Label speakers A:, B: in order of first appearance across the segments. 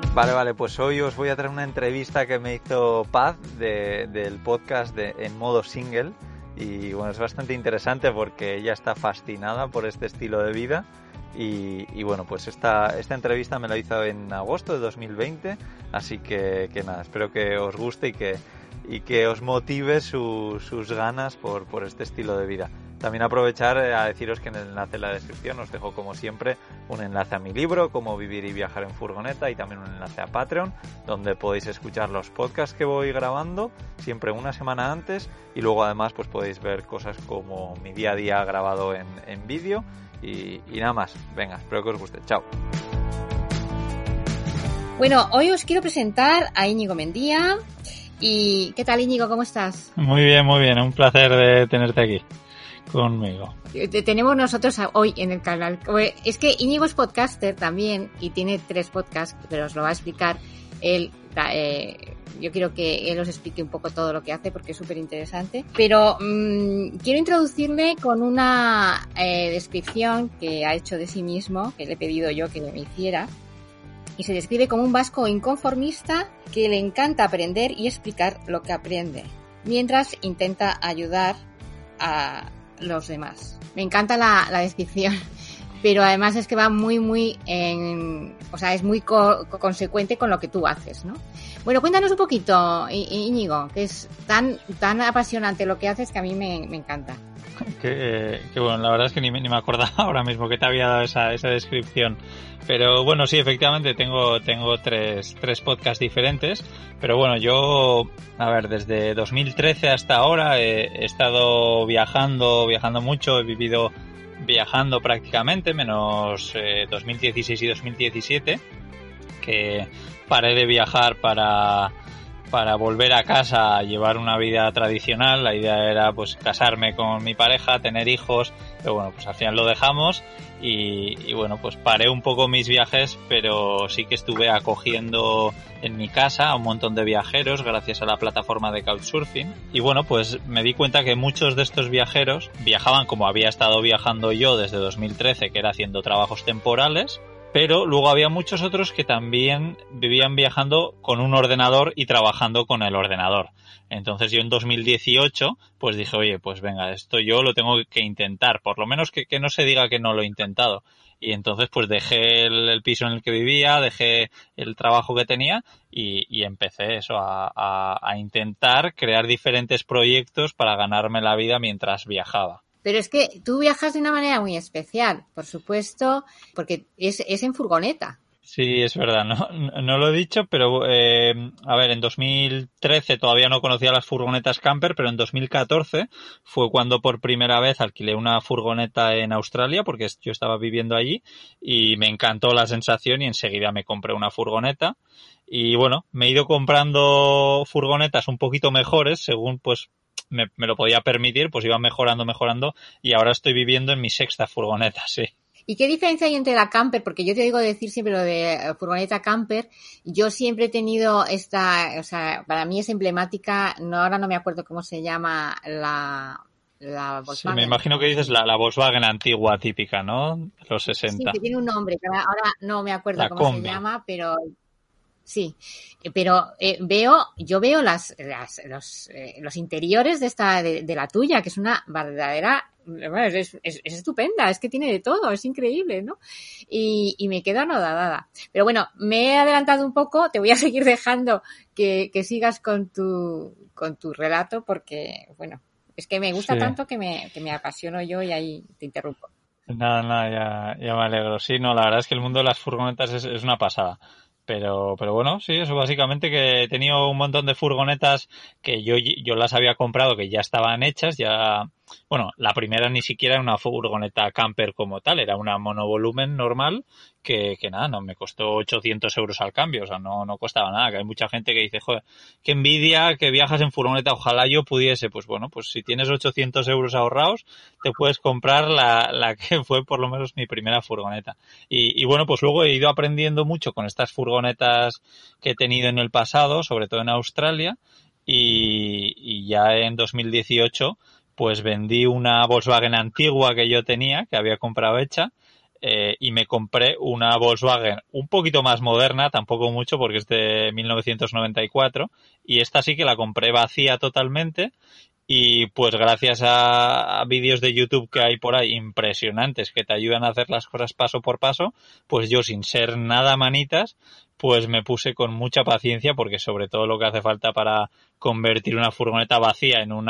A: Vale, pues hoy os voy a traer una entrevista que me hizo Paz del podcast En Modo Single, y bueno, es bastante interesante porque ella está fascinada por este estilo de vida y bueno, pues esta entrevista me la hizo en agosto de 2020, así que nada, espero que os guste y que os motive sus ganas por este estilo de vida. También aprovechar a deciros que en el enlace en la descripción os dejo, como siempre, un enlace a mi libro, Cómo vivir y viajar en furgoneta, y también un enlace a Patreon, donde podéis escuchar los podcasts que voy grabando, siempre una semana antes, y luego además pues podéis ver cosas como mi día a día grabado en vídeo, y nada más. Venga, espero que os guste. Chao.
B: Bueno, hoy os quiero presentar a Íñigo Mendía. ¿Y qué tal, Íñigo? ¿Cómo estás?
C: Muy bien. Un placer de tenerte aquí conmigo.
B: Tenemos nosotros hoy en el canal. Es que Íñigo es podcaster también y tiene 3 podcasts, pero os lo va a explicar él. Yo quiero que él os explique un poco todo lo que hace porque es súper interesante. Pero quiero introducirle con una descripción que ha hecho de sí mismo, que le he pedido yo que me hiciera. Y se describe como un vasco inconformista que le encanta aprender y explicar lo que aprende, mientras intenta ayudar a los demás. Me encanta la descripción, pero además es que va muy es muy consecuente con lo que tú haces, ¿no? Bueno, cuéntanos un poquito, Íñigo, que es tan apasionante lo que haces que a mí me encanta.
C: Que bueno, la verdad es que ni me acordaba ahora mismo que te había dado esa descripción. Pero bueno, sí, efectivamente tengo 3 podcasts diferentes. Pero bueno, yo, desde 2013 hasta ahora he estado viajando mucho, he vivido viajando prácticamente, menos 2016 y 2017, que paré de viajar para volver a casa a llevar una vida tradicional. La idea era pues casarme con mi pareja, tener hijos, pero bueno, pues al final lo dejamos y bueno, pues paré un poco mis viajes, pero sí que estuve acogiendo en mi casa a un montón de viajeros gracias a la plataforma de Couchsurfing. Y bueno, pues me di cuenta que muchos de estos viajeros viajaban como había estado viajando yo desde 2013, que era haciendo trabajos temporales. Pero luego había muchos otros que también vivían viajando con un ordenador y trabajando con el ordenador. Entonces yo en 2018 pues dije, oye, pues venga, esto yo lo tengo que intentar, por lo menos que no se diga que no lo he intentado. Y entonces pues dejé el piso en el que vivía, dejé el trabajo que tenía y empecé eso a intentar crear diferentes proyectos para ganarme la vida mientras viajaba.
B: Pero es que tú viajas de una manera muy especial, por supuesto, porque es en furgoneta.
C: Sí, es verdad, no lo he dicho, pero en 2013 todavía no conocía las furgonetas camper, pero en 2014 fue cuando por primera vez alquilé una furgoneta en Australia, porque yo estaba viviendo allí y me encantó la sensación y enseguida me compré una furgoneta. Y bueno, me he ido comprando furgonetas un poquito mejores según pues me lo podía permitir, pues iba mejorando y ahora estoy viviendo en mi 6ª furgoneta, sí.
B: ¿Y qué diferencia hay entre la camper? Porque yo te digo decir siempre lo de furgoneta camper. Yo siempre he tenido para mí es emblemática, ahora no me acuerdo cómo se llama la Volkswagen.
C: Sí, me imagino que dices la Volkswagen antigua típica, ¿no? Los 60.
B: Sí, que tiene un nombre, pero ahora no me acuerdo cómo
C: Combi.
B: se llama, pero sí, pero yo veo los interiores de la tuya, que es una verdadera, bueno, es estupenda, es que tiene de todo, es increíble, ¿no? Y me quedo anodada. Pero bueno, me he adelantado un poco, te voy a seguir dejando que sigas con tu relato porque, bueno, es que me gusta tanto que me apasiono yo y ahí te interrumpo.
C: Nada, ya me alegro. Sí, no, la verdad es que el mundo de las furgonetas es una pasada. Pero bueno, sí, eso básicamente, que he tenido un montón de furgonetas que yo las había comprado, que ya estaban hechas, bueno, la primera ni siquiera era una furgoneta camper como tal, era una monovolumen normal que nada, no me costó 800 euros al cambio, o sea, no costaba nada, que hay mucha gente que dice, joder, qué envidia que viajas en furgoneta, ojalá yo pudiese. Pues bueno, pues si tienes 800 euros ahorrados, te puedes comprar la que fue por lo menos mi primera furgoneta. Y bueno, pues luego he ido aprendiendo mucho con estas furgonetas que he tenido en el pasado, sobre todo en Australia, y ya en 2018 pues vendí una Volkswagen antigua que yo tenía, que había comprado hecha, y me compré una Volkswagen un poquito más moderna, tampoco mucho porque es de 1994, y esta sí que la compré vacía totalmente. Y pues gracias a vídeos de YouTube que hay por ahí impresionantes que te ayudan a hacer las cosas paso por paso, pues yo sin ser nada manitas, pues me puse con mucha paciencia porque sobre todo lo que hace falta para convertir una furgoneta vacía en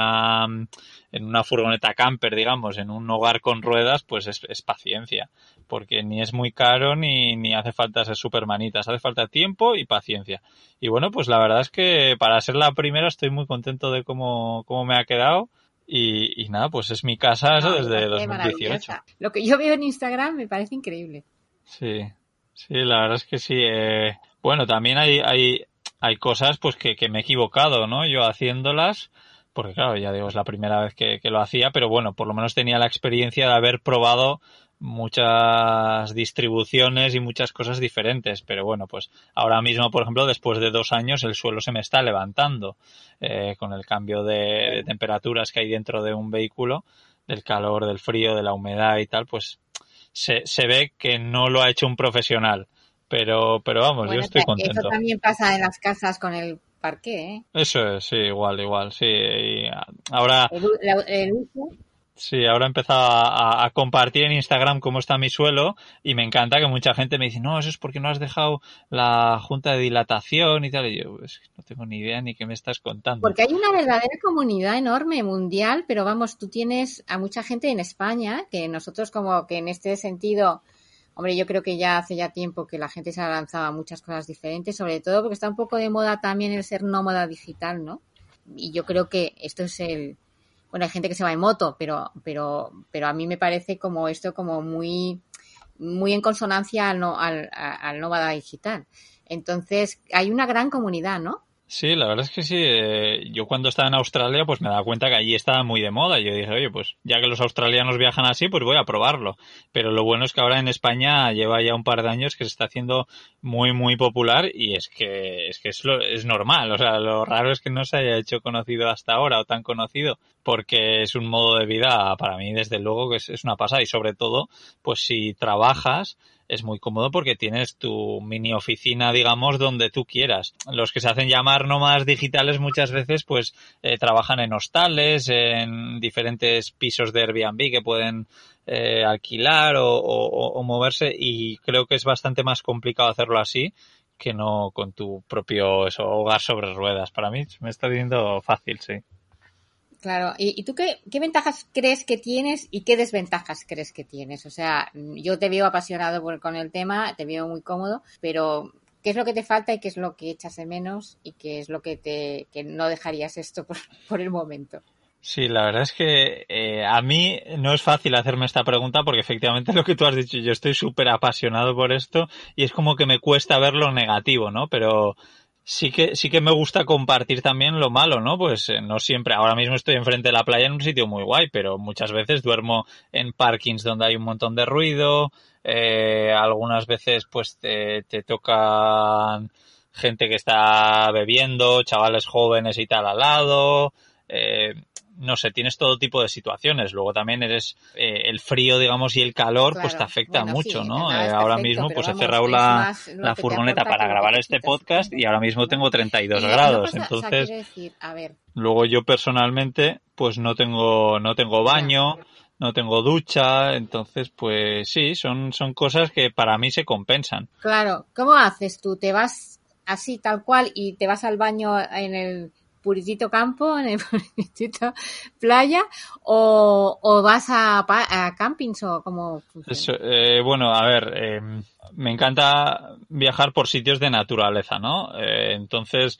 C: una furgoneta camper, digamos, en un hogar con ruedas, pues es paciencia. Porque ni es muy caro ni hace falta ser super manitas, hace falta tiempo y paciencia. Y bueno, pues la verdad es que para ser la primera estoy muy contento de cómo me ha quedado. Y nada, pues es mi casa eso desde 2018.
B: Lo que yo veo en Instagram me parece increíble.
C: Sí, sí, la verdad es que sí. Bueno, también hay cosas pues que me he equivocado, ¿no? Yo haciéndolas, porque claro, ya digo, es la primera vez que lo hacía, pero bueno, por lo menos tenía la experiencia de haber probado muchas distribuciones y muchas cosas diferentes, pero bueno, pues ahora mismo, por ejemplo, después de 2 años el suelo se me está levantando con el cambio de temperaturas que hay dentro de un vehículo, del calor, del frío, de la humedad y tal, pues se ve que no lo ha hecho un profesional, pero vamos,
B: Bueno,
C: yo estoy contento.
B: eso también pasa en las casas con el parqué, ¿eh?
C: Eso es, sí, igual, sí. Y ahora
B: El uso.
C: sí, ahora he empezado a compartir en Instagram cómo está mi suelo y me encanta que mucha gente me dice, no, eso es porque no has dejado la junta de dilatación y tal. Y yo, pues no tengo ni idea ni qué me estás contando.
B: Porque hay una verdadera comunidad enorme, mundial, pero vamos, tú tienes a mucha gente en España, que nosotros como que en este sentido, hombre, yo creo que ya hace ya tiempo que la gente se ha lanzado a muchas cosas diferentes, sobre todo porque está un poco de moda también el ser nómada digital, ¿no? Y yo creo que esto es bueno, hay gente que se va en moto, pero a mí me parece como esto como muy en consonancia al nómada digital. Entonces, hay una gran comunidad, ¿no?
C: Sí, la verdad es que sí. Yo cuando estaba en Australia, pues me daba cuenta que allí estaba muy de moda. Yo dije, oye, pues ya que los australianos viajan así, pues voy a probarlo. Pero lo bueno es que ahora en España lleva ya un par de años que se está haciendo muy popular y es normal. O sea, lo raro es que no se haya hecho conocido hasta ahora o tan conocido, porque es un modo de vida para mí, desde luego, que es una pasada. Y sobre todo, pues si trabajas, es muy cómodo porque tienes tu mini oficina, digamos, donde tú quieras. Los que se hacen llamar nómadas digitales muchas veces pues trabajan en hostales, en diferentes pisos de Airbnb que pueden alquilar o moverse, y creo que es bastante más complicado hacerlo así que no con tu propio hogar sobre ruedas. Para mí me está diciendo fácil, sí.
B: Claro, ¿y tú qué ventajas crees que tienes y qué desventajas crees que tienes? O sea, yo te veo apasionado con el tema, te veo muy cómodo, pero ¿qué es lo que te falta y qué es lo que echas de menos y qué es lo que no dejarías esto por el momento?
C: Sí, la verdad es que a mí no es fácil hacerme esta pregunta porque efectivamente lo que tú has dicho, yo estoy súper apasionado por esto y es como que me cuesta ver lo negativo, ¿no? Pero sí que me gusta compartir también lo malo, ¿no? Pues no siempre, ahora mismo estoy enfrente de la playa en un sitio muy guay, pero muchas veces duermo en parkings donde hay un montón de ruido, algunas veces pues te tocan gente que está bebiendo, chavales jóvenes y tal al lado, no sé, tienes todo tipo de situaciones. Luego también el frío, digamos, y el calor,
B: Claro,
C: pues te afecta
B: bueno,
C: mucho,
B: sí,
C: ¿no?
B: nada, es
C: Ahora
B: perfecto,
C: mismo,
B: pero
C: pues he
B: vamos,
C: cerrado
B: es más lo
C: la
B: que te
C: furgoneta
B: aporta
C: para
B: que lo
C: grabar
B: que te
C: este
B: quitas,
C: podcast y ahora mismo
B: ¿no?
C: tengo 32
B: Y no
C: grados.
B: pasa, o sea,
C: Entonces,
B: quiero decir, a ver,
C: luego yo personalmente, pues no tengo
B: ya.
C: baño, no tengo ducha, entonces, pues sí, son cosas que para mí se compensan.
B: Claro, ¿cómo haces tú? ¿Te vas así tal cual y te vas al baño en el puritito campo, en el puritito playa o vas a campings o cómo funciona?
C: Bueno, a ver, me encanta viajar por sitios de naturaleza, ¿no? Entonces,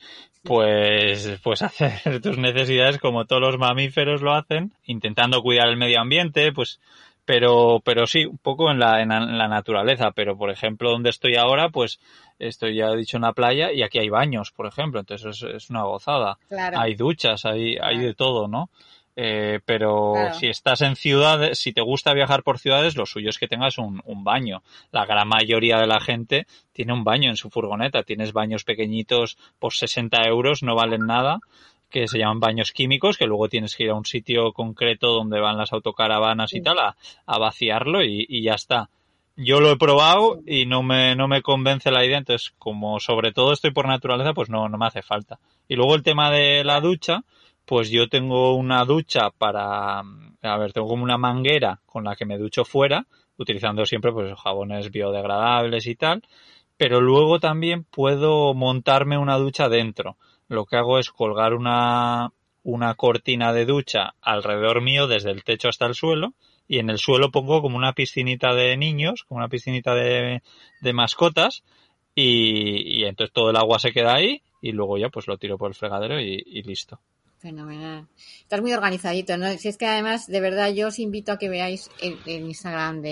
C: pues hacer tus necesidades como todos los mamíferos lo hacen, intentando cuidar el medio ambiente, pues, pero sí, un poco en la naturaleza. Pero, por ejemplo, donde estoy ahora, pues, estoy, ya he dicho, en la playa y aquí hay baños, por ejemplo, entonces es una gozada.
B: Claro,
C: Hay duchas, hay
B: claro,
C: de todo, ¿no? Pero
B: claro.
C: si estás en ciudades, si te gusta viajar por ciudades, lo suyo es que tengas un baño. La gran mayoría de la gente tiene un baño en su furgoneta. Tienes baños pequeñitos por 60 euros, no valen nada, que se llaman baños químicos, que luego tienes que ir a un sitio concreto donde van las autocaravanas y
B: Sí.
C: tal a vaciarlo y ya está. yo lo he probado y no me convence la idea, entonces como sobre todo estoy por naturaleza, pues no me hace falta. Y luego el tema de la ducha, pues yo tengo una ducha tengo como una manguera con la que me ducho fuera, utilizando siempre pues jabones biodegradables y tal, pero luego también puedo montarme una ducha dentro. Lo que hago es colgar una cortina de ducha alrededor mío desde el techo hasta el suelo, y en el suelo pongo como una piscinita de niños, como una piscinita de mascotas, y entonces todo el agua se queda ahí y luego ya pues lo tiro por el fregadero y listo.
B: Fenomenal. Estás muy organizadito, ¿no? Si es que además, de verdad, yo os invito a que veáis el Instagram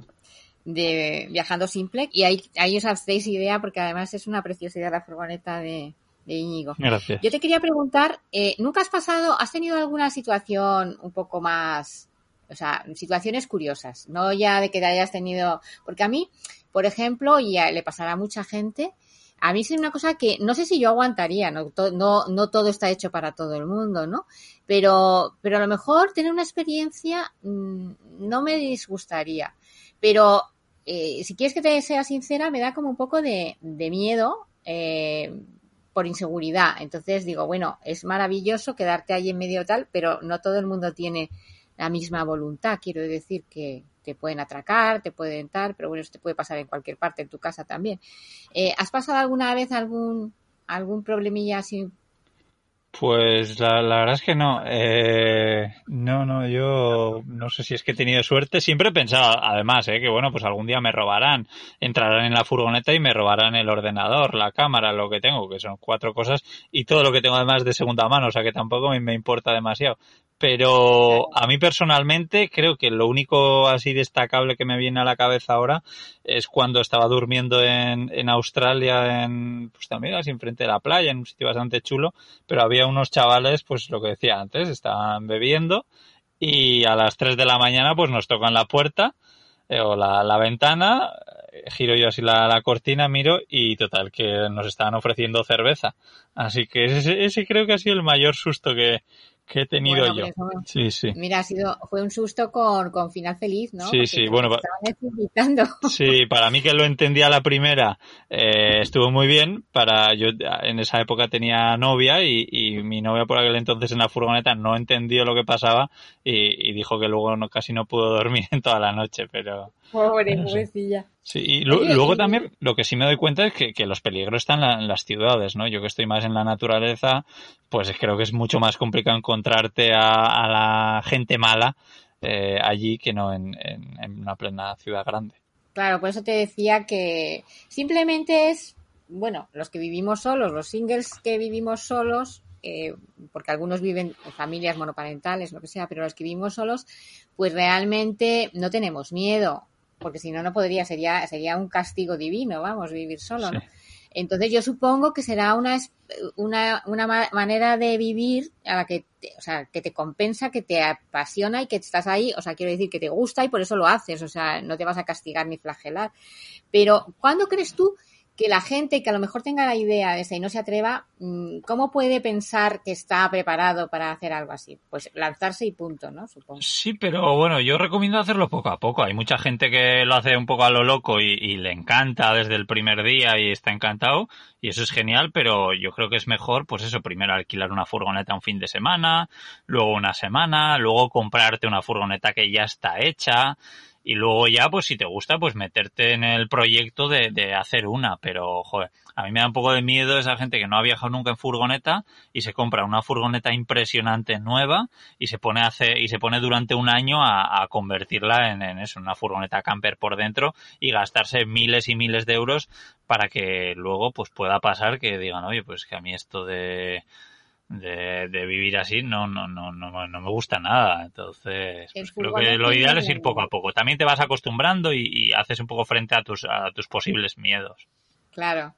B: de Viajando Simple, y ahí os hacéis idea, porque además es una preciosidad la furgoneta de Íñigo.
C: Gracias.
B: Yo te quería preguntar, ¿nunca has tenido alguna situación un poco más, o sea, situaciones curiosas, no ya de que te hayas tenido, porque a mí, por ejemplo, y le pasará a mucha gente, a mí es una cosa que no sé si yo aguantaría, no todo está hecho para todo el mundo, ¿no? Pero a lo mejor tener una experiencia no me disgustaría. Pero si quieres que te sea sincera, me da como un poco de miedo por inseguridad. Entonces digo, bueno, es maravilloso quedarte ahí en medio tal, pero no todo el mundo tiene la misma voluntad. Quiero decir que te pueden atracar, te pueden tal, pero bueno, eso te puede pasar en cualquier parte, en tu casa también. ¿Has pasado alguna vez algún problemilla así?
C: Pues la verdad es que no. No, yo no sé si es que he tenido suerte. Siempre he pensado, además, que bueno, pues algún día me robarán, entrarán en la furgoneta y me robarán el ordenador, la cámara, lo que tengo, que son 4 cosas, y todo lo que tengo además de segunda mano, o sea que tampoco me importa demasiado. Pero a mí personalmente creo que lo único así destacable que me viene a la cabeza ahora es cuando estaba durmiendo en Australia, pues también así enfrente de la playa, en un sitio bastante chulo, pero había unos chavales, pues lo que decía antes, estaban bebiendo y a las 3 de la mañana pues nos tocan la puerta o la ventana, giro yo así la cortina, miro y total que nos estaban ofreciendo cerveza. Así que ese creo que ha sido el mayor susto que he tenido yo. Sí.
B: Mira, fue un susto con final feliz, ¿no?
C: Sí,
B: porque
C: sí, bueno,
B: te estaban necesitando.
C: Sí, para mí que lo entendía la primera, estuvo muy bien. Yo en esa época tenía novia y mi novia por aquel entonces en la furgoneta no entendió lo que pasaba y dijo que luego casi no pudo dormir en toda la noche, pero...
B: Pobre,
C: no sé.
B: pobrecilla.
C: Sí, y
B: Oye,
C: luego también lo que sí me doy cuenta es que los peligros están en las ciudades, ¿no? Yo que estoy más en la naturaleza, pues creo que es mucho más complicado encontrarte a la gente mala allí que no en una plena ciudad grande.
B: Claro, por eso te decía que simplemente es, bueno, los que vivimos solos, los singles que vivimos solos, porque algunos viven en familias monoparentales, lo que sea, pero los que vivimos solos, pues realmente no tenemos miedo, porque si no, no podría, sería un castigo divino, vamos, vivir solo, ¿no?
C: Sí.
B: Entonces yo supongo que será una manera de vivir a la que te compensa, que te apasiona y que estás ahí, o sea, quiero decir que te gusta y por eso lo haces, o sea, no te vas a castigar ni flagelar. Pero, ¿cuándo crees tú que la gente que a lo mejor tenga la idea de esa y no se atreva, cómo puede pensar que está preparado para hacer algo así? Pues lanzarse y punto, ¿no? Supongo.
C: Sí, pero bueno, yo recomiendo hacerlo poco a poco. Hay mucha gente que lo hace un poco a lo loco y le encanta desde el primer día y está encantado y eso es genial, pero yo creo que es mejor, pues eso, primero alquilar una furgoneta un fin de semana, luego una semana, luego comprarte una furgoneta que ya está hecha y luego ya, pues si te gusta, pues meterte en el proyecto de hacer una, pero joder, a mí me da un poco de miedo esa gente que no ha viajado nunca en furgoneta y se compra una furgoneta impresionante nueva y se pone durante un año a convertirla en eso, en una furgoneta camper por dentro y gastarse miles y miles de euros para que luego pues pueda pasar que digan, oye, pues que a mí esto de vivir así no me gusta nada. Entonces, pues creo que lo ideal es ir poco a poco. También te vas acostumbrando y haces un poco frente a tus posibles miedos.
B: Claro,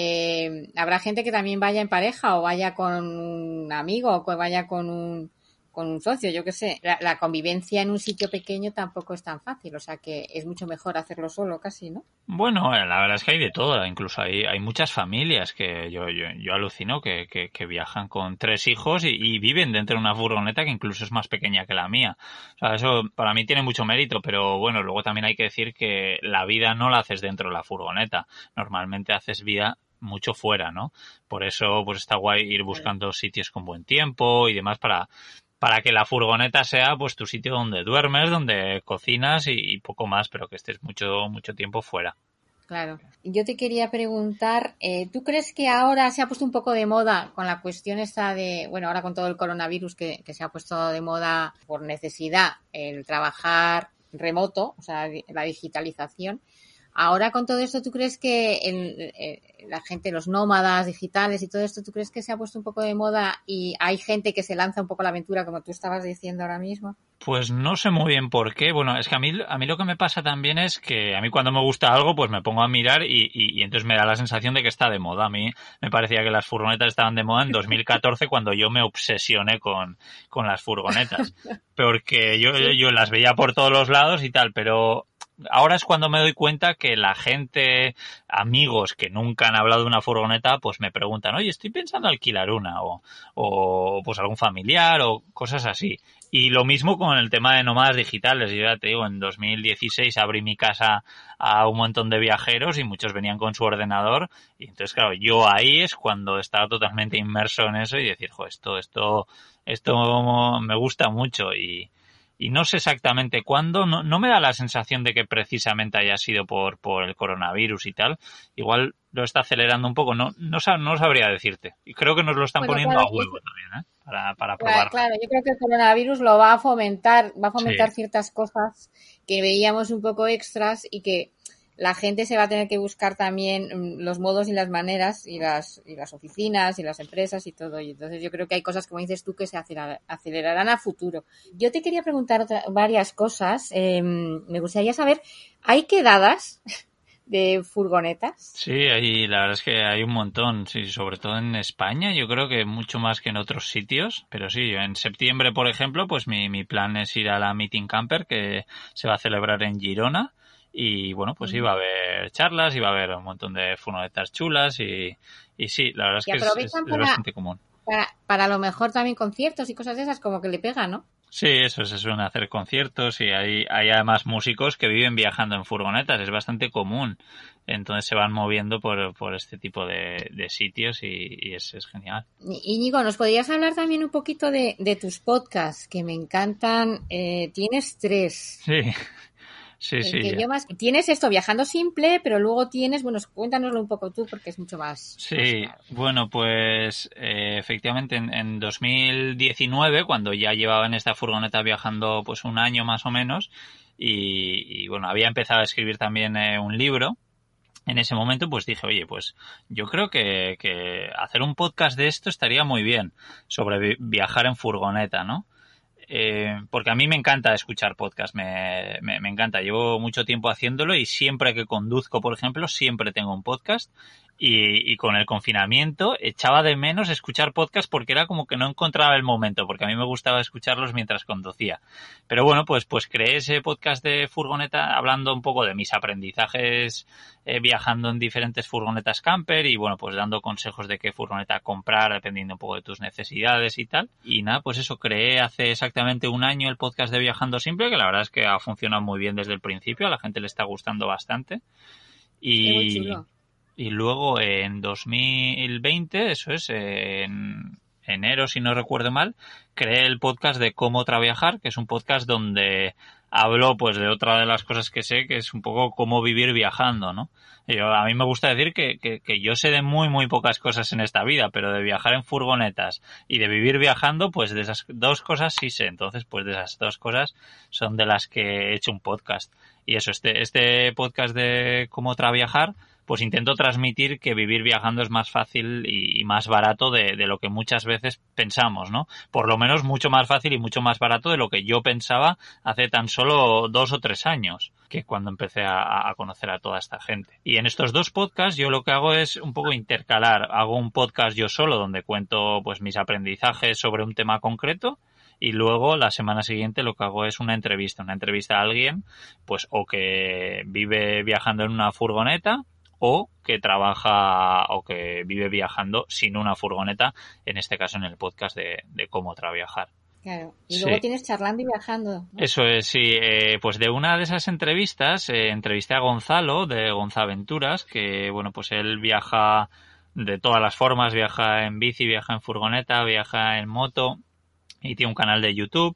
B: habrá gente que también vaya en pareja o vaya con un amigo o que vaya con con un socio, yo qué sé. La convivencia en un sitio pequeño tampoco es tan fácil, o sea que es mucho mejor hacerlo solo casi, ¿no?
C: Bueno, la verdad es que hay de todo, incluso hay muchas familias que yo alucino que viajan con 3 hijos y viven dentro de una furgoneta que incluso es más pequeña que la mía. O sea, eso para mí tiene mucho mérito, pero bueno, luego también hay que decir que la vida no la haces dentro de la furgoneta. Normalmente haces vida mucho fuera, ¿no? Por eso pues está guay ir buscando sitios con buen tiempo y demás para que la furgoneta sea pues tu sitio donde duermes, donde cocinas y poco más, pero que estés mucho tiempo fuera.
B: Claro. Yo te quería preguntar, ¿tú crees que ahora se ha puesto un poco de moda con la cuestión esta de, bueno, ahora con todo el coronavirus que se ha puesto de moda por necesidad el trabajar remoto, o sea, la digitalización? Ahora con todo esto, ¿tú crees que la gente, los nómadas digitales y todo esto, ¿tú crees que se ha puesto un poco de moda y hay gente que se lanza un poco a la aventura, como tú estabas diciendo ahora mismo?
C: Pues no sé muy bien por qué. Bueno, es que a mí lo que me pasa también es que a mí cuando me gusta algo, pues me pongo a mirar y entonces me da la sensación de que está de moda. A mí me parecía que las furgonetas estaban de moda en 2014 cuando yo me obsesioné con las furgonetas. Porque yo las veía por todos los lados y tal, pero ahora es cuando me doy cuenta que la gente, amigos que nunca han hablado de una furgoneta, pues me preguntan, oye, estoy pensando alquilar una o pues algún familiar o cosas así. Y lo mismo con el tema de nómadas digitales. Yo ya te digo, en 2016 abrí mi casa a un montón de viajeros y muchos venían con su ordenador. Y entonces, claro, yo ahí es cuando estaba totalmente inmerso en eso y decir, jo, esto me gusta mucho y no sé exactamente cuándo, no me da la sensación de que precisamente haya sido por el coronavirus y tal. Igual lo está acelerando un poco, no sabría decirte. Y creo que nos lo están poniendo
B: claro,
C: a huevo también, para probar.
B: Claro, yo creo que el coronavirus lo va a fomentar
C: Sí.
B: ciertas cosas que veíamos un poco extras y que la gente se va a tener que buscar también los modos y las maneras y las oficinas y las empresas y todo. Y entonces yo creo que hay cosas, como dices tú, que se acelerarán a futuro. Yo te quería preguntar varias cosas. Me gustaría saber, ¿hay quedadas de furgonetas?
C: Sí, la verdad es que hay un montón, sí, sobre todo en España, yo creo que mucho más que en otros sitios, pero sí, en septiembre, por ejemplo, pues mi plan es ir a la Meeting Camper que se va a celebrar en Girona y bueno, pues iba a haber charlas, iba a haber un montón de furgonetas chulas y sí, la verdad es
B: Y
C: que es
B: aprovechan
C: bastante común.
B: para lo mejor también conciertos y cosas de esas, como que le pegan, ¿no?
C: Sí, eso se suelen hacer conciertos y hay además músicos que viven viajando en furgonetas, es bastante común. Entonces se van moviendo por este tipo de sitios y es genial.
B: Íñigo, ¿nos podrías hablar también un poquito de tus podcasts, que me encantan? Tienes 3.
C: Sí, sí,
B: El
C: sí.
B: que yo más... Tienes esto, Viajando Simple, pero luego tienes, bueno, cuéntanoslo un poco tú porque es mucho más...
C: Sí,
B: más claro.
C: bueno, pues efectivamente en 2019, cuando ya llevaba en esta furgoneta viajando pues un año más o menos, y bueno, había empezado a escribir también un libro. En ese momento pues dije, oye, pues yo creo que hacer un podcast de esto estaría muy bien, sobre viajar en furgoneta, ¿no? Porque a mí me encanta escuchar podcast, me encanta. Llevo mucho tiempo haciéndolo y siempre que conduzco, por ejemplo, siempre tengo un podcast. Y con el confinamiento echaba de menos escuchar podcast porque era como que no encontraba el momento, porque a mí me gustaba escucharlos mientras conducía. Pero bueno, pues creé ese podcast de furgoneta hablando un poco de mis aprendizajes viajando en diferentes furgonetas camper y bueno, pues dando consejos de qué furgoneta comprar dependiendo un poco de tus necesidades y tal. Y nada, pues eso, creé hace exactamente un año el podcast de Viajando Simple, que la verdad es que ha funcionado muy bien desde el principio, a la gente le está gustando bastante.
B: Muy chulo.
C: Y luego en 2020, eso es, en enero, si no recuerdo mal, creé el podcast de Cómo Traviajar, que es un podcast donde hablo pues de otra de las cosas que sé, que es un poco cómo vivir viajando, ¿no? A mí me gusta decir que yo sé de muy pocas cosas en esta vida, pero de viajar en furgonetas y de vivir viajando, pues de esas dos cosas sí sé. Entonces, pues de esas dos cosas son de las que he hecho un podcast. Y eso, este podcast de Cómo Traviajar, pues intento transmitir que vivir viajando es más fácil y más barato de lo que muchas veces pensamos, ¿no? Por lo menos mucho más fácil y mucho más barato de lo que yo pensaba hace tan solo 2 o 3 años, que cuando empecé a conocer a toda esta gente. Y en estos dos podcasts yo lo que hago es un poco intercalar. Hago un podcast yo solo donde cuento pues mis aprendizajes sobre un tema concreto y luego la semana siguiente lo que hago es una entrevista a alguien, pues o que vive viajando en una furgoneta o que trabaja o que vive viajando sin una furgoneta, en este caso en el podcast de cómo traviajar.
B: Claro. Y luego tienes charlando y viajando, ¿no?
C: Eso es, sí. Pues de una de esas entrevistas entrevisté a Gonzalo de Gonzaventuras, que bueno, pues él viaja de todas las formas, viaja en bici, viaja en furgoneta, viaja en moto y tiene un canal de YouTube.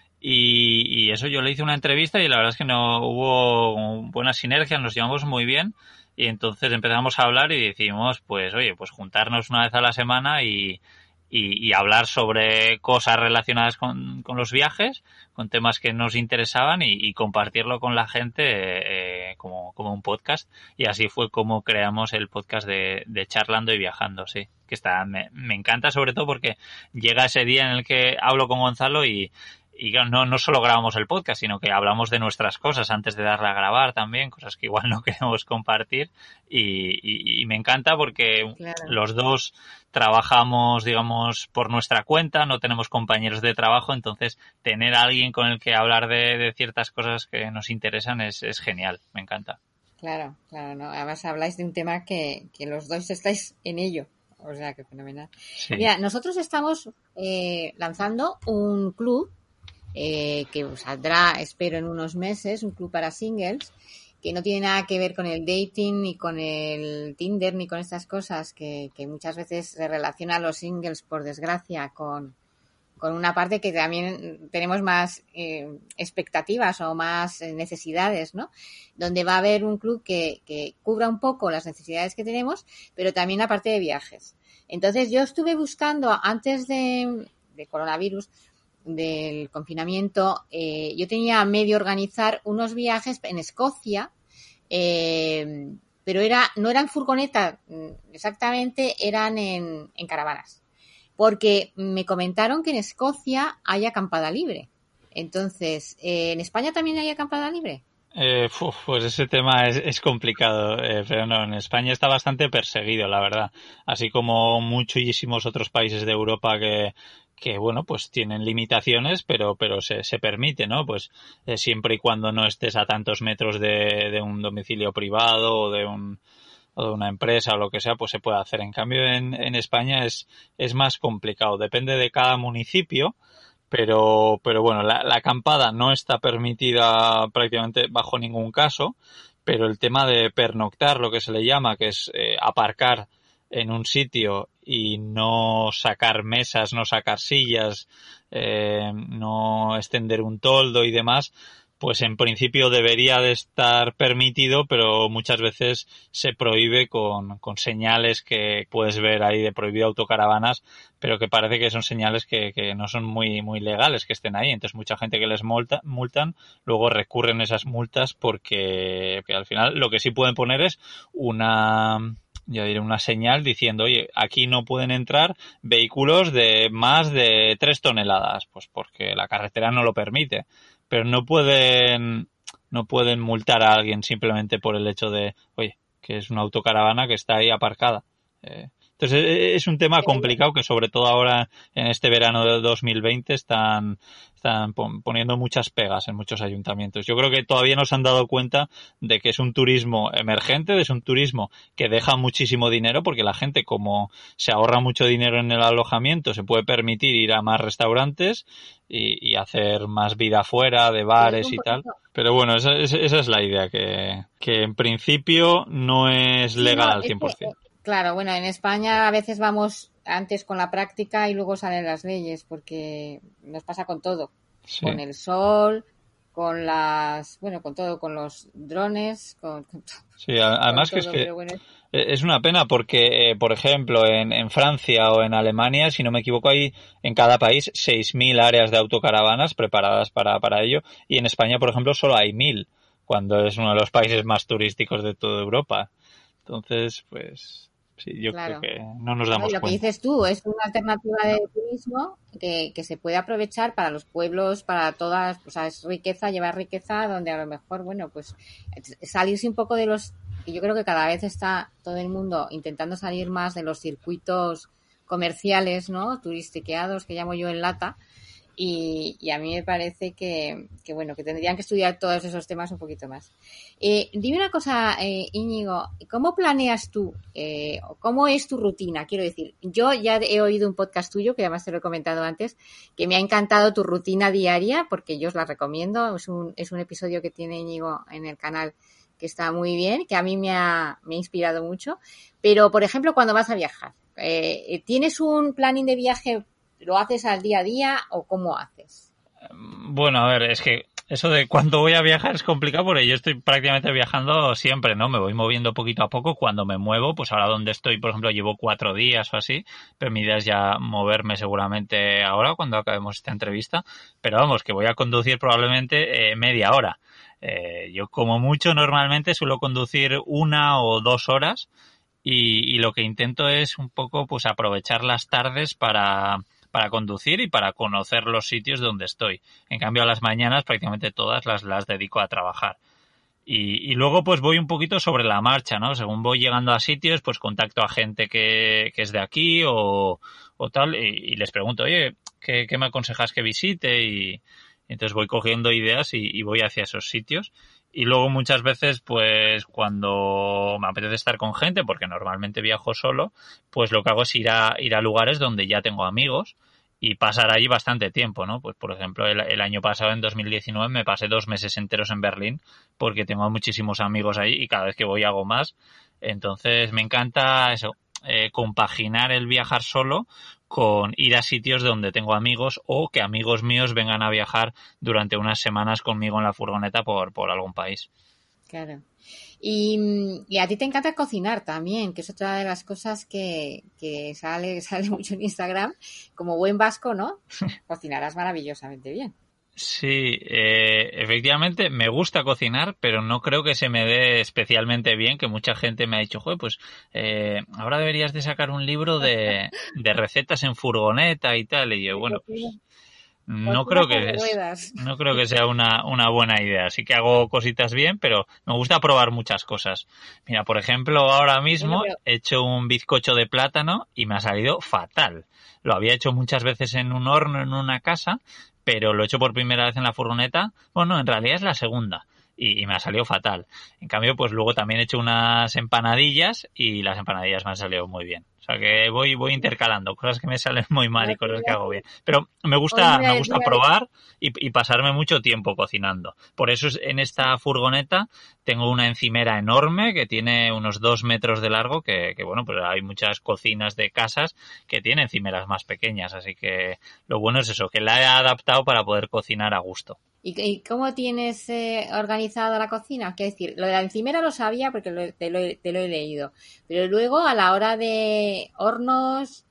C: Y eso, yo le hice una entrevista y la verdad es que no hubo buenas sinergias, nos llevamos muy bien y entonces empezamos a hablar y decidimos, pues oye, pues juntarnos una vez a la semana y hablar sobre cosas relacionadas con los viajes, con temas que nos interesaban y compartirlo con la gente como un podcast. Y así fue como creamos el podcast de Charlando y Viajando, sí. Que me encanta, sobre todo porque llega ese día en el que hablo con Gonzalo y no solo grabamos el podcast, sino que hablamos de nuestras cosas antes de darle a grabar también, cosas que igual no queremos compartir y me encanta porque
B: Claro.
C: Los dos trabajamos, digamos, por nuestra cuenta, no tenemos compañeros de trabajo, entonces tener a alguien con el que hablar de ciertas cosas que nos interesan es genial, me encanta.
B: Claro, ¿no? Además habláis de un tema que los dos estáis en ello. O sea, que fenomenal.
C: Sí.
B: Mira, nosotros estamos lanzando un club que saldrá, espero, en unos meses, un club para singles, que no tiene nada que ver con el dating, ni con el Tinder, ni con estas cosas que muchas veces se relaciona a los singles, por desgracia, con una parte que también tenemos más expectativas o más necesidades, ¿no? Donde va a haber un club que cubra un poco las necesidades que tenemos, pero también la parte de viajes. Entonces yo estuve buscando, antes de coronavirus, del confinamiento, yo tenía a medio organizar unos viajes en Escocia, pero no eran furgoneta exactamente, eran en caravanas. Porque me comentaron que en Escocia hay acampada libre. Entonces, ¿en España también hay acampada libre?
C: Pues ese tema es complicado, pero no, en España está bastante perseguido, la verdad. Así como muchísimos otros países de Europa que bueno, pues tienen limitaciones, pero se permite, ¿no? Pues siempre y cuando no estés a tantos metros de un domicilio privado o de una empresa o lo que sea, pues se puede hacer. En cambio, en España es más complicado. Depende de cada municipio, pero bueno, la acampada no está permitida prácticamente bajo ningún caso, pero el tema de pernoctar, lo que se le llama, que es aparcar en un sitio y no sacar mesas, no sacar sillas, no extender un toldo y demás, pues en principio debería de estar permitido, pero muchas veces se prohíbe con señales que puedes ver ahí de prohibido autocaravanas, pero que parece que son señales que no son muy legales que estén ahí. Entonces mucha gente que les multan, luego recurren esas multas porque al final lo que sí pueden poner es una señal diciendo, oye, aquí no pueden entrar vehículos de más de 3 toneladas, pues porque la carretera no lo permite. Pero no pueden multar a alguien simplemente por el hecho de, oye, que es una autocaravana que está ahí aparcada. Entonces es un tema complicado que sobre todo ahora en este verano de 2020 están poniendo muchas pegas en muchos ayuntamientos. Yo creo que todavía no se han dado cuenta de que es un turismo emergente, es un turismo que deja muchísimo dinero porque la gente, como se ahorra mucho dinero en el alojamiento, se puede permitir ir a más restaurantes y hacer más vida fuera de bares y tal. Pero bueno, esa es la idea, que en principio no es legal al 100%.
B: Claro, bueno, en España a veces vamos antes con la práctica y luego salen las leyes, porque nos pasa con todo. Sí. Con el sol, con con todo, con los drones, con
C: sí, además con todo, que es que bueno, es una pena porque, por ejemplo, en Francia o en Alemania, si no me equivoco, hay en cada país 6.000 áreas de autocaravanas preparadas para ello, y en España, por ejemplo, solo hay 1.000, cuando es uno de los países más turísticos de toda Europa. Entonces, pues sí, yo creo que no nos damos
B: cuenta. Lo que dices tú es una alternativa de turismo que se puede aprovechar para los pueblos, para todas, o sea, es riqueza, llevar riqueza donde a lo mejor, bueno, pues salirse un poco de los, que yo creo que cada vez está todo el mundo intentando salir más de los circuitos comerciales, ¿no? Turistiqueados, que llamo yo en lata, y a mí me parece que bueno, que tendrían que estudiar todos esos temas un poquito más. Dime una cosa, Íñigo, ¿cómo planeas tú? ¿Cómo es tu rutina? Quiero decir, yo ya he oído un podcast tuyo, que además te lo he comentado antes, que me ha encantado tu rutina diaria, porque yo os la recomiendo. Es un episodio que tiene Íñigo en el canal que está muy bien, que a mí me ha inspirado mucho. Pero, por ejemplo, cuando vas a viajar, ¿tienes un planning de viaje? ¿Lo haces al día a día o cómo haces?
C: Bueno, a ver, es que eso de cuando voy a viajar es complicado porque yo estoy prácticamente viajando siempre, ¿no? Me voy moviendo poquito a poco. Cuando me muevo, pues ahora donde estoy, por ejemplo, llevo 4 días o así, pero mi idea es ya moverme seguramente ahora cuando acabemos esta entrevista. Pero vamos, que voy a conducir probablemente media hora. Yo como mucho normalmente suelo conducir 1 o 2 horas y lo que intento es un poco pues aprovechar las tardes para conducir y para conocer los sitios donde estoy. En cambio, a las mañanas prácticamente todas las dedico a trabajar. Y luego pues voy un poquito sobre la marcha, ¿no? Según voy llegando a sitios, pues contacto a gente que es de aquí o tal y les pregunto, oye, ¿qué me aconsejas que visite? Y entonces voy cogiendo ideas y voy hacia esos sitios. Y luego muchas veces, pues cuando me apetece estar con gente, porque normalmente viajo solo, pues lo que hago es ir a lugares donde ya tengo amigos y pasar allí bastante tiempo, ¿no? Pues por ejemplo, el año pasado, en 2019, me pasé 2 meses enteros en Berlín porque tengo muchísimos amigos ahí y cada vez que voy hago más. Entonces me encanta eso, compaginar el viajar solo con ir a sitios donde tengo amigos o que amigos míos vengan a viajar durante unas semanas conmigo en la furgoneta por algún país.
B: Claro. Y a ti te encanta cocinar también, que es otra de las cosas que sale mucho en Instagram. Como buen vasco, ¿no? Cocinarás maravillosamente bien.
C: Sí, efectivamente me gusta cocinar, pero no creo que se me dé especialmente bien, que mucha gente me ha dicho, joder, pues ahora deberías de sacar un libro de recetas en furgoneta y tal, y yo, bueno, pues no
B: Cocina
C: creo
B: sobre
C: que
B: ruedas.
C: no creo que sea una buena idea. Así que hago cositas bien, pero me gusta probar muchas cosas. Mira, por ejemplo, ahora
B: Bueno,
C: mismo
B: pero
C: he hecho un bizcocho de plátano y me ha salido fatal. Lo había hecho muchas veces en un horno, en una casa, pero lo he hecho por primera vez en la furgoneta. Bueno, en realidad es la segunda. Y me ha salido fatal. En cambio, pues luego también he hecho unas empanadillas y las empanadillas me han salido muy bien. O sea que voy intercalando cosas que me salen muy mal
B: no
C: y
B: te
C: cosas
B: voy
C: que
B: a
C: hago bien.
B: decir,
C: Pero me
B: hoy no
C: gusta
B: voy a
C: probar y pasarme mucho tiempo cocinando. Por eso en esta furgoneta tengo una encimera enorme que tiene unos 2 metros de largo, que bueno, pues hay muchas cocinas de casas que tienen encimeras más pequeñas, así que lo bueno es eso, que la he adaptado para poder cocinar a gusto.
B: ¿Y cómo tienes organizada la cocina? Quiero decir, lo de la encimera lo sabía porque te lo he leído. Pero luego, a la hora de hornos,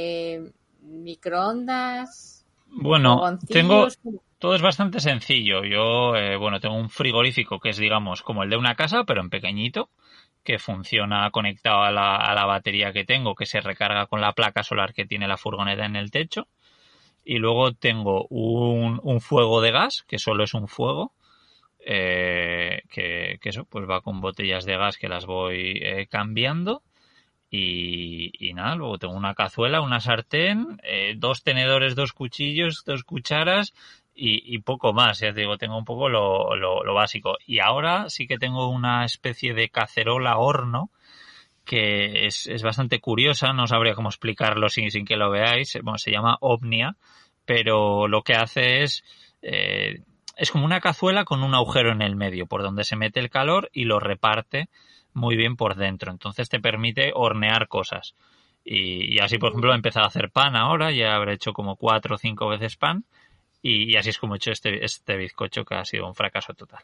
B: microondas,
C: Bueno,
B: fogoncillos...
C: todo es bastante sencillo. Yo, bueno, tengo un frigorífico que es, digamos, como el de una casa, pero en pequeñito, que funciona conectado a la batería que tengo, que se recarga con la placa solar que tiene la furgoneta en el techo. Y luego tengo un fuego de gas, que solo es un fuego, que eso, pues va con botellas de gas que las voy cambiando. Y nada, luego tengo una cazuela, una sartén, 2 tenedores, 2 cuchillos, 2 cucharas y poco más. Ya te digo, tengo un poco lo básico. Y ahora sí que tengo una especie de cacerola horno que es bastante curiosa, no sabría cómo explicarlo sin que lo veáis. Bueno, se llama Omnia, pero lo que hace es como una cazuela con un agujero en el medio por donde se mete el calor y lo reparte muy bien por dentro. Entonces te permite hornear cosas. Y así, por ejemplo, he empezado a hacer pan ahora, ya habré hecho como 4 o 5 veces pan y así es como he hecho este bizcocho que ha sido un fracaso total.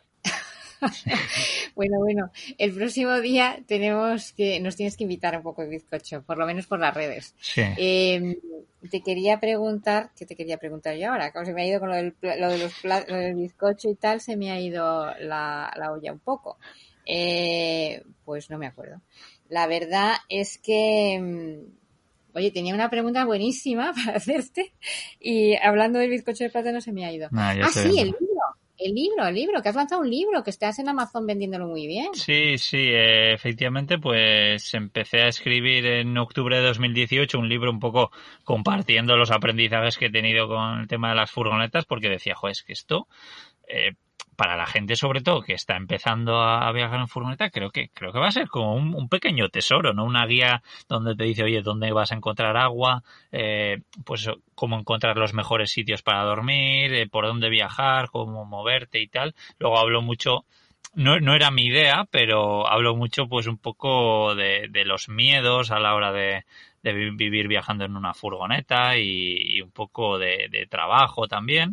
B: Bueno, el próximo día nos tienes que invitar un poco de bizcocho, por lo menos por las redes.
C: Sí.
B: Te quería preguntar, ¿qué te quería preguntar yo ahora? Como se me ha ido con lo del bizcocho y tal, se me ha ido la olla un poco. Pues no me acuerdo. La verdad es que, oye, tenía una pregunta buenísima para hacerte y hablando del bizcocho de plátano se me ha ido.
C: Nah, ya
B: Sí, el libro. el libro, que has lanzado un libro, que estás en Amazon vendiéndolo muy bien.
C: Sí, efectivamente, pues empecé a escribir en octubre de 2018 un libro un poco compartiendo los aprendizajes que he tenido con el tema de las furgonetas, porque decía, joder, es que esto, para la gente sobre todo que está empezando a viajar en furgoneta, creo que va a ser como un pequeño tesoro, ¿no? Una guía donde te dice, oye, ¿dónde vas a encontrar agua? Pues cómo encontrar los mejores sitios para dormir, por dónde viajar, cómo moverte y tal. Luego hablo mucho, no era mi idea, pero hablo mucho pues un poco de los miedos a la hora de vivir viajando en una furgoneta y un poco de trabajo también.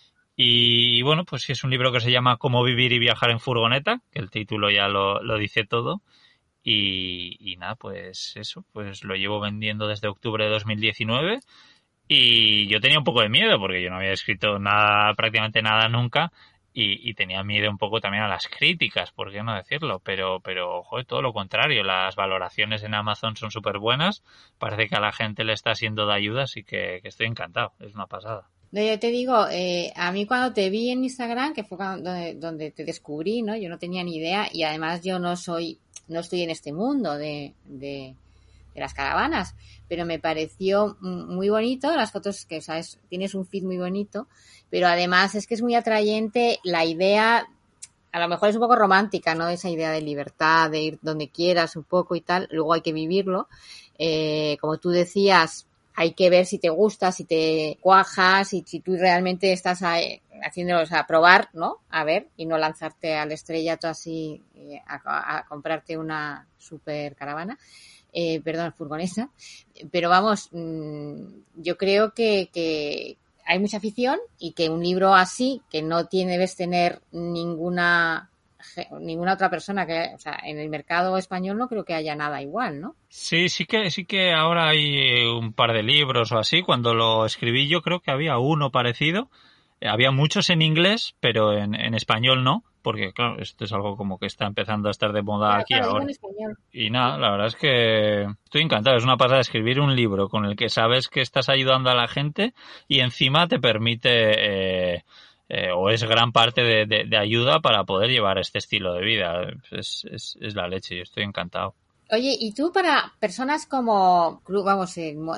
C: Y bueno, pues sí, es un libro que se llama Cómo vivir y viajar en furgoneta, que el título ya lo dice todo. Y nada, pues eso, pues lo llevo vendiendo desde octubre de 2019 y yo tenía un poco de miedo porque yo no había escrito nada, prácticamente nada nunca y tenía miedo un poco también a las críticas, por qué no decirlo, pero joder, todo lo contrario, las valoraciones en Amazon son súper buenas, parece que a la gente le está siendo de ayuda, así que estoy encantado, es una pasada.
B: No, yo te digo, a mí cuando te vi en Instagram, que fue donde te descubrí, ¿no? Yo no tenía ni idea y además yo no estoy en este mundo de las caravanas, pero me pareció muy bonito las fotos que, sabes, tienes un feed muy bonito, pero además es que es muy atrayente la idea, a lo mejor es un poco romántica, ¿no? Esa idea de libertad, de ir donde quieras un poco y tal, luego hay que vivirlo. Como tú decías, hay que ver si te gusta, si te cuajas, si tú realmente estás haciéndolo, o sea, probar, ¿no? A ver, y no lanzarte al estrellato así a comprarte una super caravana. Furgoneta. Pero vamos, yo creo que hay mucha afición y que un libro así, que no debes tener ninguna otra persona que, o sea, en el mercado español no creo que haya nada igual, ¿no?
C: Sí que ahora hay un par de libros o así. Cuando lo escribí yo creo que había uno parecido. Había muchos en inglés, pero en español no, porque claro, esto es algo como que está empezando a estar de moda aquí ahora. Y nada, la verdad es que estoy encantado. Es una pasada escribir un libro con el que sabes que estás ayudando a la gente y encima te permite o es gran parte de ayuda para poder llevar este estilo de vida. Es la leche, yo estoy encantado.
B: Oye, y tú para personas como, vamos,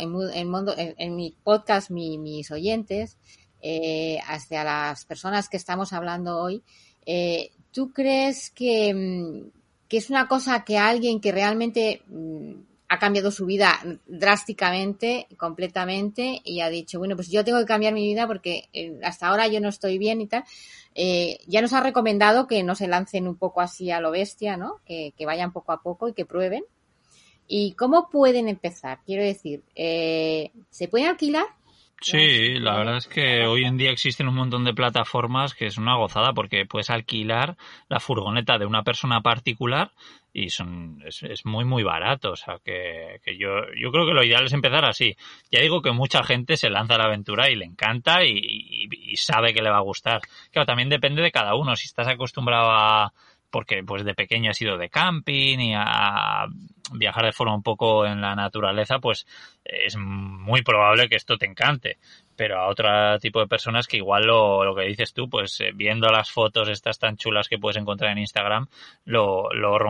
B: en mi podcast, mis oyentes, hacia las personas que estamos hablando hoy, ¿tú crees que es una cosa que alguien que realmente ha cambiado su vida drásticamente, completamente, y ha dicho, bueno, pues yo tengo que cambiar mi vida porque hasta ahora yo no estoy bien y tal, ya nos ha recomendado que no se lancen un poco así a lo bestia, ¿no? Que vayan poco a poco y que prueben. ¿Y cómo pueden empezar? Quiero decir, ¿se pueden alquilar?
C: Sí, la verdad es que hoy en día existen un montón de plataformas que es una gozada porque puedes alquilar la furgoneta de una persona particular y es muy muy barato, o sea que yo creo que lo ideal es empezar así. Ya digo que mucha gente se lanza a la aventura y le encanta y sabe que le va a gustar. Claro, también depende de cada uno, si estás acostumbrado porque pues de pequeño has ido de camping y a viajar de forma un poco en la naturaleza, pues es muy probable que esto te encante. Pero a otro tipo de personas que igual lo que dices tú, pues viendo las fotos estas tan chulas que puedes encontrar en Instagram, lo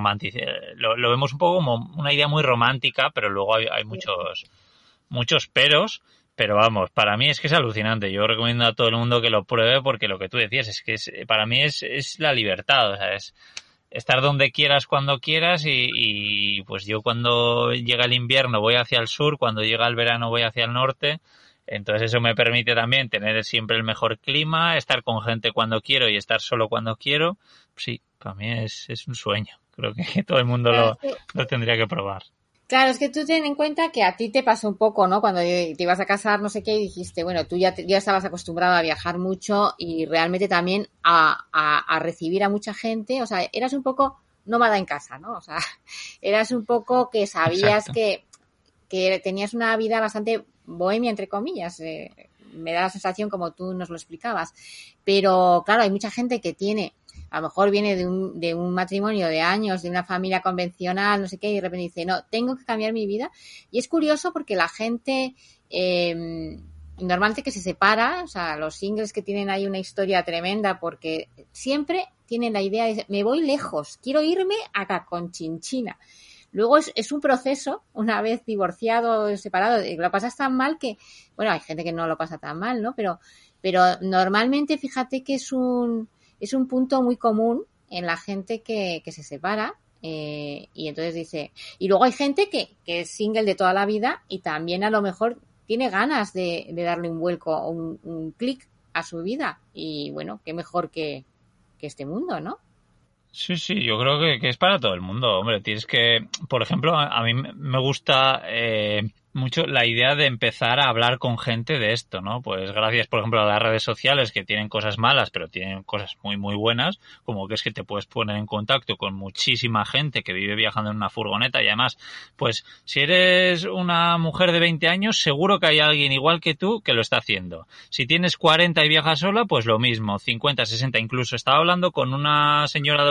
C: vemos un poco como una idea muy romántica, pero luego hay muchos peros. Pero vamos, para mí es que es alucinante. Yo recomiendo a todo el mundo que lo pruebe porque lo que tú decías es que para mí es la libertad. O sea, es estar donde quieras, cuando quieras y pues yo cuando llega el invierno voy hacia el sur, cuando llega el verano voy hacia el norte. Entonces eso me permite también tener siempre el mejor clima, estar con gente cuando quiero y estar solo cuando quiero. Sí, para mí es un sueño. Creo que todo el mundo lo tendría que probar.
B: Claro, es que tú ten en cuenta que a ti te pasó un poco, ¿no? Cuando te ibas a casar, no sé qué, y dijiste, bueno, tú ya estabas acostumbrado a viajar mucho y realmente también a recibir a mucha gente, o sea, eras un poco nómada en casa, ¿no? O sea, eras un poco que sabías que tenías una vida bastante bohemia, entre comillas, me da la sensación como tú nos lo explicabas, pero claro, hay mucha gente que a lo mejor viene de un matrimonio de años, de una familia convencional, no sé qué, y de repente dice, no, tengo que cambiar mi vida. Y es curioso porque la gente, normalmente que se separa, o sea, los singles que tienen ahí una historia tremenda porque siempre tienen la idea de me voy lejos, quiero irme a Conchinchina. Luego es un proceso, una vez divorciado, separado, lo pasas tan mal que, bueno, hay gente que no lo pasa tan mal, ¿no? Pero normalmente fíjate que es un punto muy común en la gente que se separa, y entonces dice, y luego hay gente que es single de toda la vida y también a lo mejor tiene ganas de darle un vuelco o un clic a su vida, y bueno, qué mejor que este mundo, ¿no?
C: Sí, sí, yo creo que es para todo el mundo, hombre. Tienes que, por ejemplo, a mí me gusta mucho la idea de empezar a hablar con gente de esto, ¿no? Pues gracias, por ejemplo, a las redes sociales que tienen cosas malas, pero tienen cosas muy, muy buenas, como que es que te puedes poner en contacto con muchísima gente que vive viajando en una furgoneta y además, pues si eres una mujer de 20 años, seguro que hay alguien igual que tú que lo está haciendo. Si tienes 40 y viajas sola, pues lo mismo, 50, 60, incluso estaba hablando con una señora de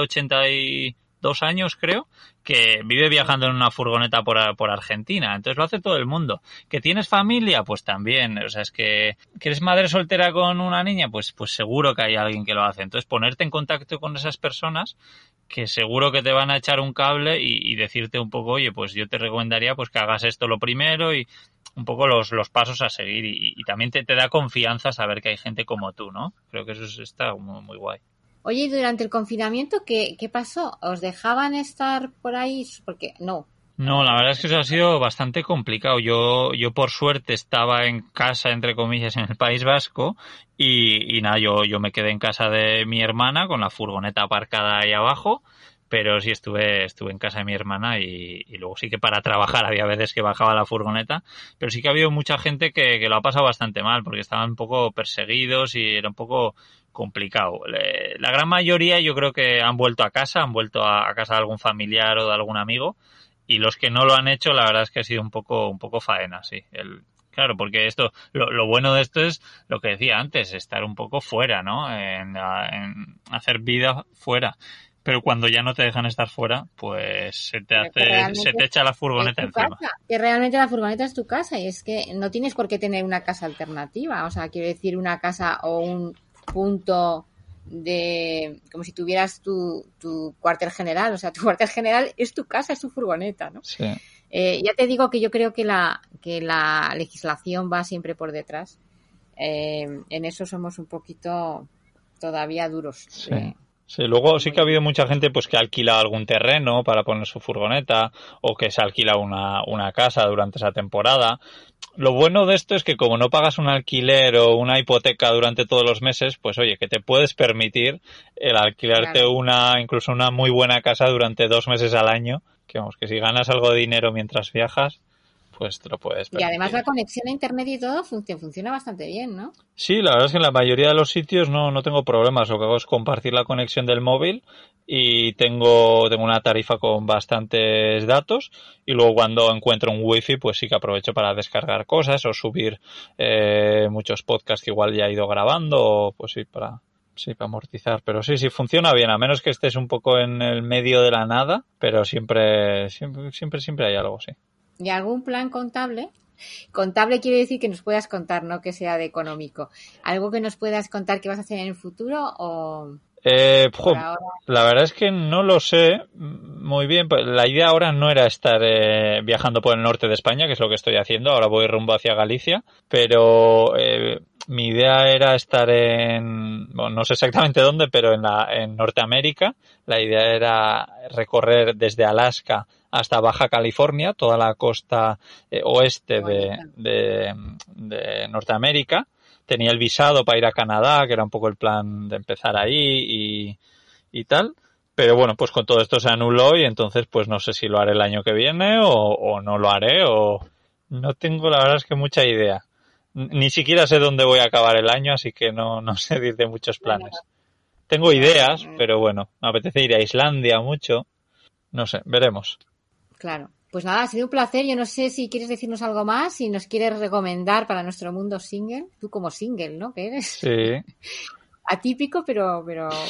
C: 82 años, creo, que vive viajando en una furgoneta por Argentina. Entonces lo hace todo el mundo. ¿Que tienes familia? Pues también. O sea, es que eres madre soltera con una niña, pues seguro que hay alguien que lo hace. Entonces ponerte en contacto con esas personas que seguro que te van a echar un cable y decirte un poco, oye, pues yo te recomendaría pues que hagas esto lo primero y un poco los pasos a seguir y también te da confianza saber que hay gente como tú, ¿no? Creo que eso está muy, muy guay.
B: Oye, ¿y durante el confinamiento qué pasó? ¿Os dejaban estar por ahí? Porque no.
C: No, la verdad es que eso ha sido bastante complicado. Yo por suerte estaba en casa, entre comillas, en el País Vasco y nada, yo me quedé en casa de mi hermana con la furgoneta aparcada ahí abajo, pero sí estuve en casa de mi hermana y luego sí que para trabajar había veces que bajaba la furgoneta, pero sí que ha habido mucha gente que lo ha pasado bastante mal porque estaban un poco perseguidos y era un poco complicado. La gran mayoría yo creo que han vuelto a casa, han vuelto a casa de algún familiar o de algún amigo y los que no lo han hecho la verdad es que ha sido un poco faena, sí. Claro, porque esto, lo bueno de esto es lo que decía antes, estar un poco fuera, ¿no? En hacer vida fuera. Pero cuando ya no te dejan estar fuera, pues se te echa la furgoneta encima.
B: Casa, que realmente la furgoneta es tu casa y es que no tienes por qué tener una casa alternativa. O sea, quiero decir, una casa o un punto de como si tuvieras tu cuartel general, o sea, tu cuartel general es tu casa, es tu furgoneta, ¿no?
C: Sí.
B: Ya te digo que yo creo que la legislación va siempre por detrás. En eso somos un poquito todavía duros.
C: Sí. Sí, luego sí que ha habido mucha gente pues que alquila algún terreno para poner su furgoneta o que se alquila una casa durante esa temporada. Lo bueno de esto es que como no pagas un alquiler o una hipoteca durante todos los meses, pues oye, que te puedes permitir el alquilarte incluso una muy buena casa durante 2 meses al año, que vamos, que si ganas algo de dinero mientras viajas, pues te lo puedes permitir.
B: Y además la conexión a internet y todo funciona bastante bien, ¿no?
C: Sí, la verdad es que en la mayoría de los sitios no tengo problemas. Lo que hago es compartir la conexión del móvil y tengo una tarifa con bastantes datos y luego cuando encuentro un wifi pues sí que aprovecho para descargar cosas o subir muchos podcasts que igual ya he ido grabando o pues sí, para amortizar. Pero sí, funciona bien, a menos que estés un poco en el medio de la nada, pero siempre hay algo, sí.
B: ¿Y algún plan contable? Contable quiere decir que nos puedas contar, no que sea de económico. ¿Algo que nos puedas contar que vas a hacer en el futuro o...?
C: La verdad es que no lo sé muy bien. La idea ahora no era estar viajando por el norte de España, que es lo que estoy haciendo. Ahora voy rumbo hacia Galicia, pero mi idea era estar no sé exactamente dónde, pero en Norteamérica. La idea era recorrer desde Alaska hasta Baja California, toda la costa oeste de Norteamérica. Tenía el visado para ir a Canadá, que era un poco el plan de empezar ahí y tal. Pero bueno, pues con todo esto se anuló y entonces pues no sé si lo haré el año que viene o no lo haré o no tengo la verdad es que mucha idea. Ni siquiera sé dónde voy a acabar el año, así que no sé de muchos planes. Tengo ideas, pero bueno, me apetece ir a Islandia mucho. No sé, veremos.
B: Claro. Pues nada, ha sido un placer. Yo no sé si quieres decirnos algo más, si nos quieres recomendar para nuestro mundo single. Tú como single, ¿no? ¿Qué eres?
C: Sí.
B: atípico, pero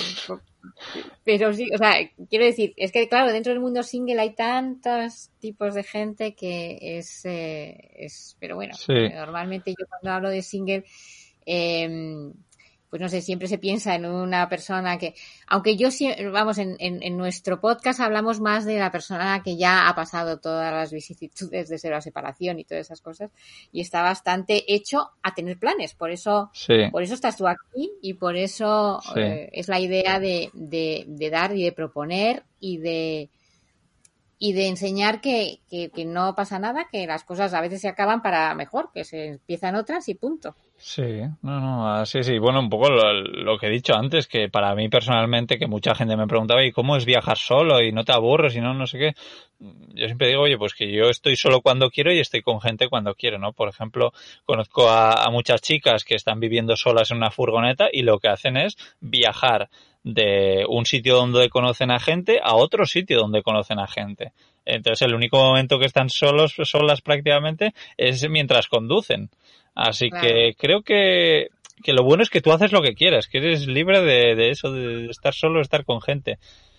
B: sí, o sea, quiero decir, es que claro, dentro del mundo single hay tantos tipos de gente que pero bueno,
C: Sí.
B: Normalmente yo cuando hablo de single, pues no sé, siempre se piensa en una persona que, aunque yo vamos, en nuestro podcast hablamos más de la persona que ya ha pasado todas las vicisitudes de la separación y todas esas cosas, y está bastante hecho a tener planes, por eso estás tú aquí, y por eso es la idea de dar y de proponer y de enseñar que no pasa nada, que las cosas a veces se acaban para mejor, que se empiezan otras y punto.
C: Sí, sí. Bueno, un poco lo que he dicho antes, que para mí personalmente, que mucha gente me preguntaba, ¿y cómo es viajar solo? ¿Y no te aburres? Y no sé qué. Yo siempre digo, oye, pues que yo estoy solo cuando quiero y estoy con gente cuando quiero, ¿no? Por ejemplo, conozco a muchas chicas que están viviendo solas en una furgoneta y lo que hacen es viajar de un sitio donde conocen a gente a otro sitio donde conocen a gente. Entonces el único momento que están solas prácticamente es mientras conducen. Así claro. Que creo que lo bueno es que tú haces lo que quieras, que eres libre de eso, de estar solo, estar con gente.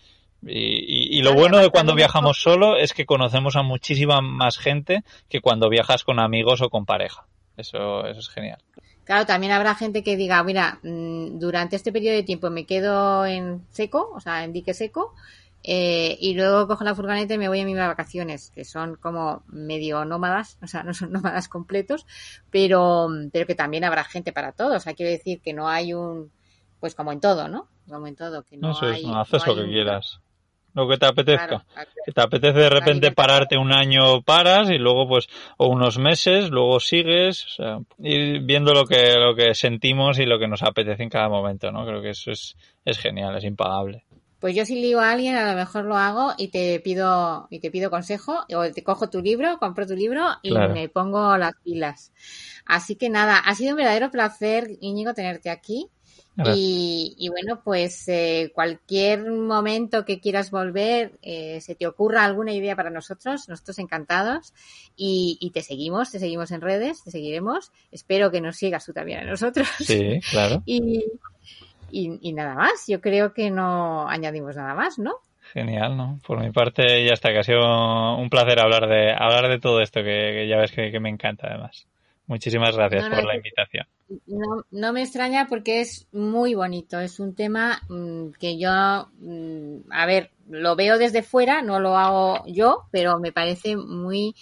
C: Y lo bueno de cuando viajamos solo es que conocemos a muchísima más gente que cuando viajas con amigos o con pareja. Eso es genial.
B: Claro, también habrá gente que diga, mira, durante este periodo de tiempo me quedo en seco, o sea, en dique seco, y luego cojo la furgoneta y me voy a mis vacaciones, que son como medio nómadas, o sea, no son nómadas completos, pero que también habrá gente para todo. O sea, quiero decir que no hay pues como en todo, ¿no? Como en todo, que no hay...
C: No haces lo que quieras. Lo que te apetezca.
B: Claro.
C: Que te apetece de repente pararte un año, paras y luego pues, o unos meses, luego sigues, o sea, ir viendo lo que sentimos y lo que nos apetece en cada momento, ¿no? Creo que eso es genial, es impagable.
B: Pues yo si ligo a alguien, a lo mejor lo hago y te pido consejo, o te cojo tu libro, compro tu libro y claro. Me pongo las pilas. Así que nada, ha sido un verdadero placer, Íñigo, tenerte aquí. Y bueno, pues cualquier momento que quieras volver, se te ocurra alguna idea para nosotros encantados, y te seguimos en redes, te seguiremos. Espero que nos sigas tú también a nosotros.
C: Sí, claro.
B: Y nada más, yo creo que no añadimos nada más, ¿no?
C: Genial, ¿no? Por mi parte ya está, que ha sido un placer hablar de todo esto, que ya ves que me encanta además. Muchísimas gracias por la invitación.
B: No me extraña porque es muy bonito, es un tema que yo, a ver, lo veo desde fuera, no lo hago yo, pero me parece muy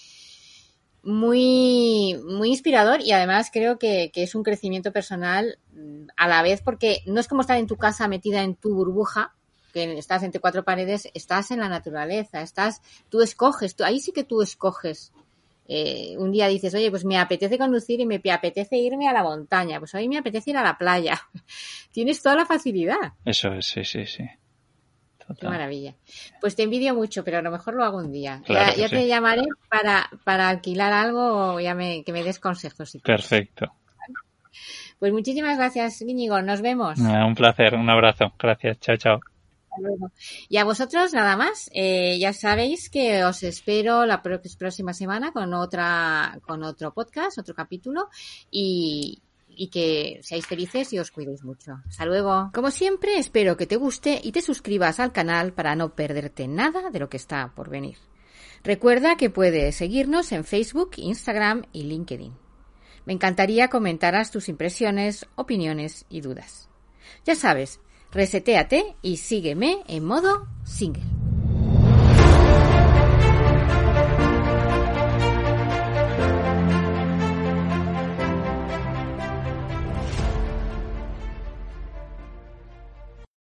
B: inspirador, y además creo que es un crecimiento personal a la vez, porque no es como estar en tu casa metida en tu burbuja, que estás entre cuatro paredes, estás en la naturaleza, tú escoges, ahí sí que tú escoges. Un día dices, oye, pues me apetece conducir y me apetece irme a la montaña, pues hoy me apetece ir a la playa. Tienes toda la facilidad.
C: Eso es, sí. Total.
B: Qué maravilla. Pues te envidio mucho, pero a lo mejor lo hago un día.
C: Claro
B: ya te llamaré para alquilar algo, o que me des consejos. Si
C: perfecto.
B: Pues muchísimas gracias, Íñigo. Nos vemos.
C: Un placer, un abrazo. Gracias. Chao.
B: Y a vosotros nada más, ya sabéis que os espero la próxima semana con otro podcast, otro capítulo, y que seáis felices y os cuidéis mucho. Hasta luego. Como siempre, espero que te guste y te suscribas al canal para no perderte nada de lo que está por venir. Recuerda que puedes seguirnos en Facebook, Instagram y LinkedIn. Me encantaría comentaras tus impresiones, opiniones y dudas. Ya sabes, resetéate y sígueme en modo single.